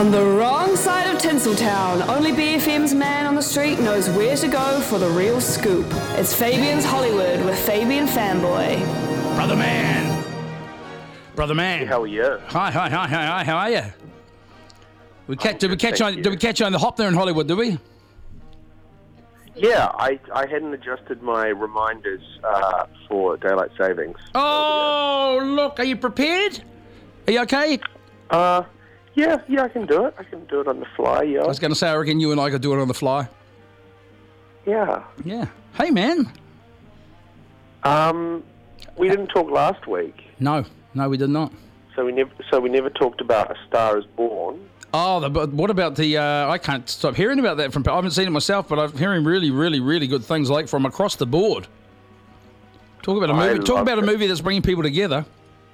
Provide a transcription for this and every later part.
On the wrong side of Tinseltown, only BFM's man on the street knows where to go for the real scoop. It's Fabian's Hollywood with Fabian Fanboy. Brother man. Brother man. Hey, how are you? Hi, how are you? Did we catch you on the hop there in Hollywood, did we? Yeah, I hadn't adjusted my reminders for daylight savings. Oh, look, are you prepared? Are you okay? Yeah, I can do it. I can do it on the fly, yeah. I was going to say, I reckon you and I could do it on the fly. Yeah. Yeah. Hey, man. We didn't talk last week. No, we did not. So we never talked about A Star Is Born. Oh, but what about the? I can't stop hearing about that from. I haven't seen it myself, but I'm hearing really, really, really good things like from across the board. Talk about a movie. Talk about a movie that's bringing people together.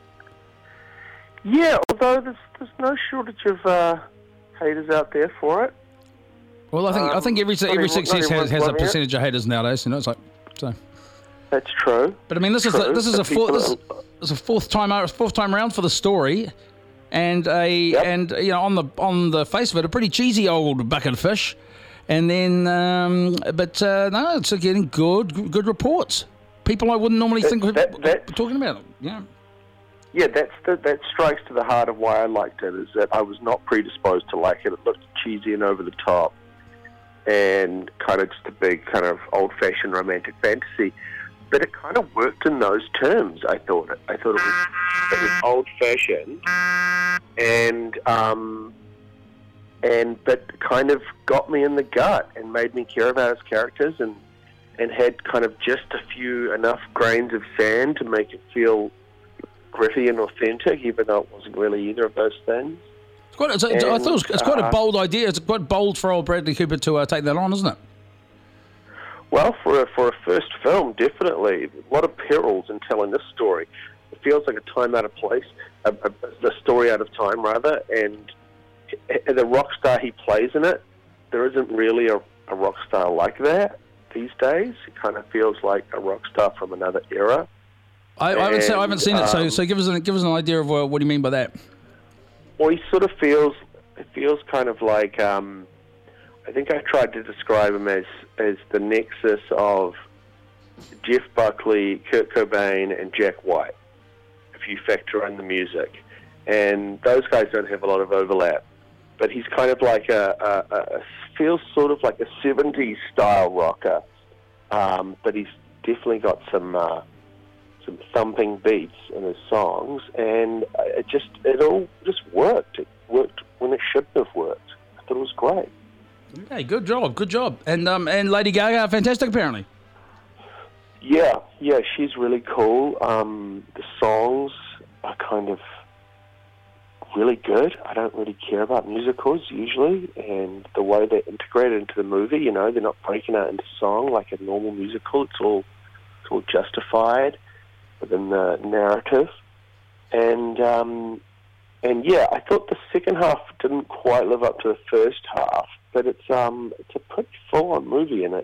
Yeah, although there's no shortage of haters out there for it. Well, I think every success has a percentage of haters nowadays. You know, it's like so. That's true. But I mean, this is a fourth time round for the story. And and you know, on the face of it, a pretty cheesy old bucket of fish, and then no, it's getting good reports. People I wouldn't normally think of talking about it. Yeah. Yeah, that strikes to the heart of why I liked it. Is that I was not predisposed to like it. It looked cheesy and over the top, and kind of just a big kind of old-fashioned romantic fantasy. But it kind of worked in those terms. I thought it was old-fashioned, but kind of got me in the gut and made me care about its characters and had kind of just enough grains of sand to make it feel gritty and authentic, even though it wasn't really either of those things. I thought it's quite a bold idea. It's quite bold for old Bradley Cooper to take that on, isn't it? Well, for a first film, definitely. A lot of perils in telling this story. It feels like a time out of place, a story out of time, rather, and the rock star he plays in it, there isn't really a rock star like that these days. It kind of feels like a rock star from another era. I haven't seen it, so give us an idea of what do you mean by that? Well, he sort of feels kind of like, I think I tried to describe him as the nexus of Jeff Buckley, Kurt Cobain, and Jack White, if you factor in the music. And those guys don't have a lot of overlap. But he's kind of like feels sort of like a 70s style rocker, but he's definitely got some thumping beats in his songs, and it all just worked. It worked when it shouldn't have worked. I thought it was great. Okay, good job. And Lady Gaga, fantastic apparently. Yeah, she's really cool. The songs are kind of really good. I don't really care about musicals usually, and the way they're integrated into the movie, you know, they're not breaking out into song like a normal musical. It's all justified within the narrative, and yeah, I thought the second half didn't quite live up to the first half, but it's a pretty full-on movie, and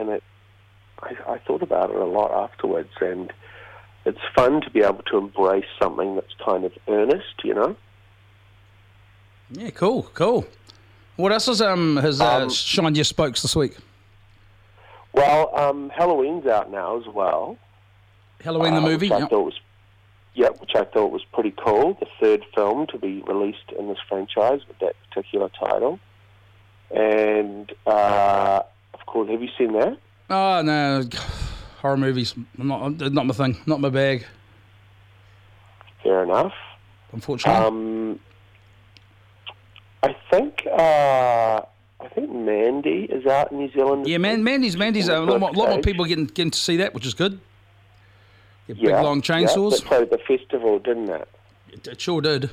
I thought about it a lot afterwards, and it's fun to be able to embrace something that's kind of earnest, you know. Yeah, cool. What else has shined your spokes this week? Well, Halloween's out now as well. Halloween the movie? Which I thought was pretty cool. The third film to be released in this franchise with that particular title. And, of course, have you seen that? Oh, no. Horror movies. Not my thing. Not my bag. Fair enough. Unfortunately. I think Mandy is out in New Zealand. Yeah, Mandy's a lot more people getting to see that, which is good. Big long chainsaws. It played at the festival, didn't it? It sure did.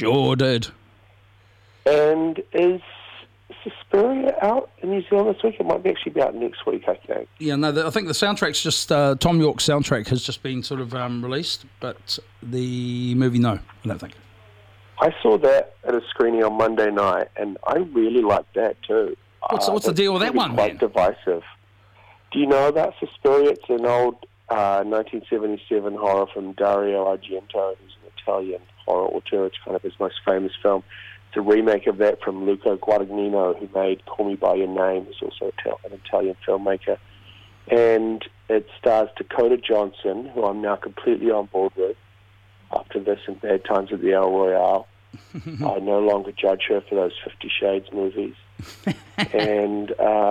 And is Suspiria out in New Zealand this week? It might actually be out next week, I think. Yeah, no, I think the soundtrack's just Tom York's soundtrack has just been sort of released, but the movie, no, I don't think. I saw that at a screening on Monday night, and I really liked that too. What's the deal with that one, quite man? Divisive. Do you know about Suspiria? It's an old 1977 horror from Dario Argento, who's an Italian horror auteur. It's kind of his most famous film. It's a remake of that from Luca Guadagnino, who made Call Me By Your Name. He's also an Italian filmmaker. And it stars Dakota Johnson, who I'm now completely on board with after this and Bad Times at the El Royale. I no longer judge her for those 50 Shades movies. And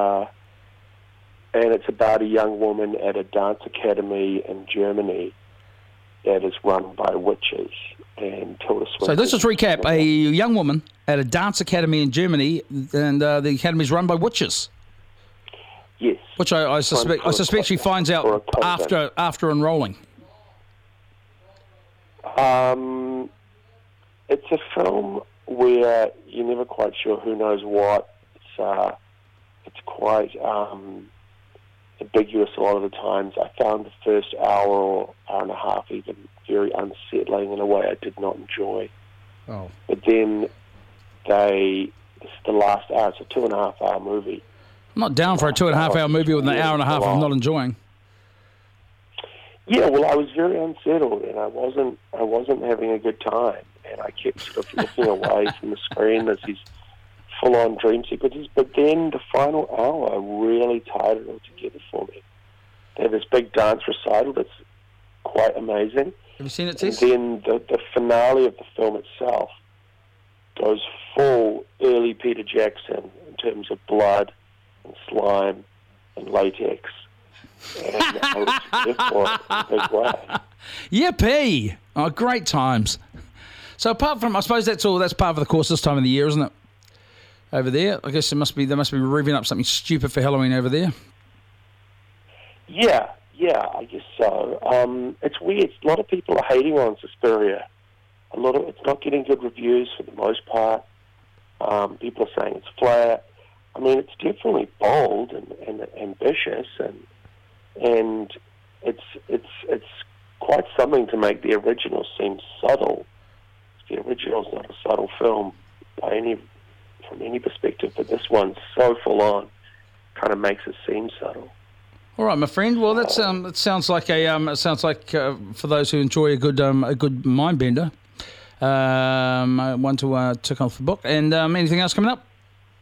it's about a young woman at a dance academy in Germany that is run by witches. And Tilda Swinton. So let's just recap. A young woman at a dance academy in Germany, and the academy is run by witches. Yes. Which I suspect she finds out after enrolling. It's a film where you're never quite sure who knows what. It's quite ambiguous a lot of the times. I found the first hour or hour and a half even very unsettling in a way I did not enjoy. Oh. But then the last hour, it's a 2.5 hour movie. I'm not down for a 2.5 hour movie with an hour and a half of not enjoying. Yeah, well, I was very unsettled, and I wasn't having a good time, and I kept sort of looking away from the screen as these full-on dream sequences. But then the final hour really tied it all together for me. They have this big dance recital that's quite amazing. Have you seen it, Tess? And then the finale of the film itself goes full early Peter Jackson in terms of blood and slime and latex. And I was there for it in a big way. Yippee! Oh, great times. So apart from, I suppose that's part of the course this time of the year, isn't it? Over there, I guess they must be revving up something stupid for Halloween over there. Yeah, I guess so. It's weird. A lot of people are hating on Suspiria. It's not getting good reviews for the most part. People are saying it's flat. I mean, it's definitely bold and ambitious, and it's quite something to make the original seem subtle. The original's not a subtle film from any perspective, but this one's so full on, kind of makes it seem subtle. All right, my friend. Well, that sounds like for those who enjoy a good mind bender, one to tick off the book. And anything else coming up?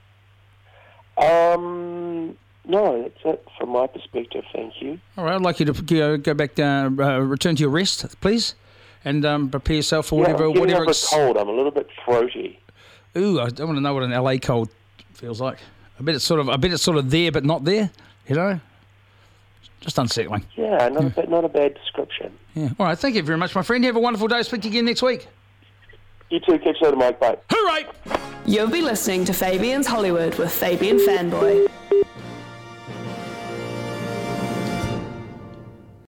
No, that's it from my perspective. Thank you. All right, I'd like you to go back, return to your rest, please, and prepare yourself for whatever. I'm getting over a cold. I'm a little bit throaty. Ooh, I don't want to know what an LA cold feels like. I bet it's sort of there but not there. You know, just unsettling. Yeah, not a bad description. Yeah. All right, thank you very much, my friend. You have a wonderful day. Speak to you again next week. You too. Catch you later, Mike. Bye. Hooray! You'll be listening to Fabian's Hollywood with Fabian Fanboy.